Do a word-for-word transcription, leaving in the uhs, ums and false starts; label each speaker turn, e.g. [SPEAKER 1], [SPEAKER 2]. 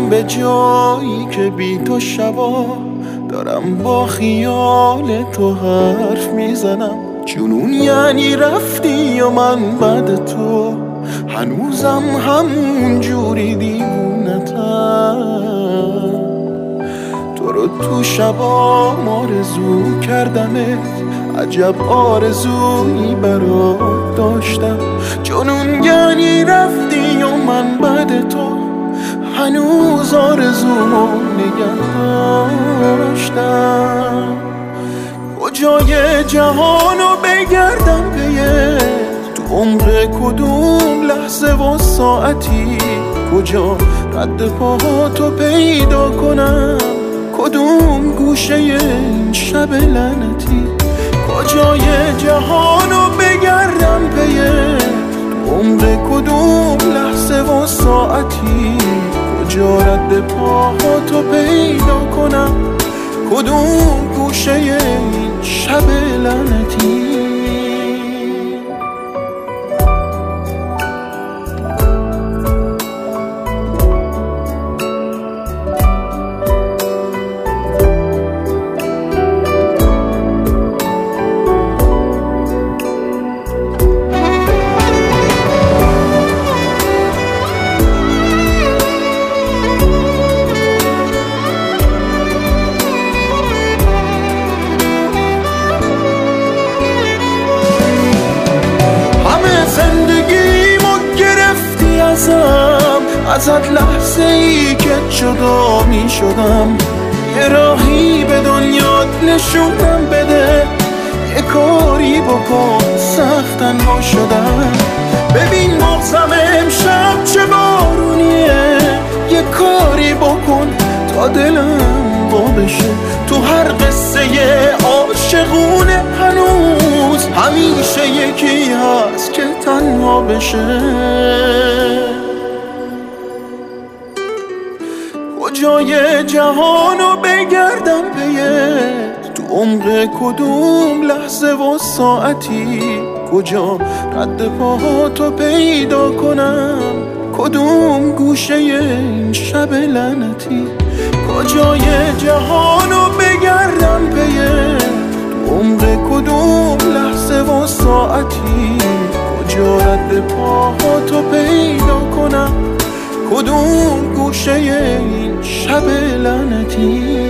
[SPEAKER 1] رسیدم به جایی که بی تو شبا دارم با خیال تو حرف میزنم. جنون یعنی رفتی و من بعد تو هنوزم همون جوری دیوونتم. تو رو تو شبا آرزو کردمت، عجب آرزویی برات داشتم. جنون یعنی رفتی و من بعد تو هنوز آرزومو نگه داشتم. کجای جهانو بگردم پیه، تو عمق کدوم لحظه و ساعتی، کجا رد پاهاتو پیدا کنم، کدوم گوشه این شب لعنتی. کجای جهانو بگردم پیه، تو عمق کدوم لحظه و ساعتی، کجا رد پاهاتو پیدا کنم، کدوم گوشه این شب لعنتی. ازت لحظه ای که جدا می شدم، یه راهی به دنیات نشونم بده، یه کاری بکن سخت تنها شدم. ببین مغزم امشب چه بارونیه، یه کاری بکن تا دلم وا بشه. تو هر قصه عاشقونه هنوز همیشه یکی هست که تنها بشه. کجای جهانو بگردم پیه، تو عمق کدوم لحظه و ساعتی، کجا رد پاهاتو پیدا کنم، کدوم گوشه این شب لعنتی. کجای جهانو بگردم پیه، تو عمق کدوم لحظه و ساعتی، کجا رد پاهاتو پیدا کنم، کدوم گوشه این شب لعنتی.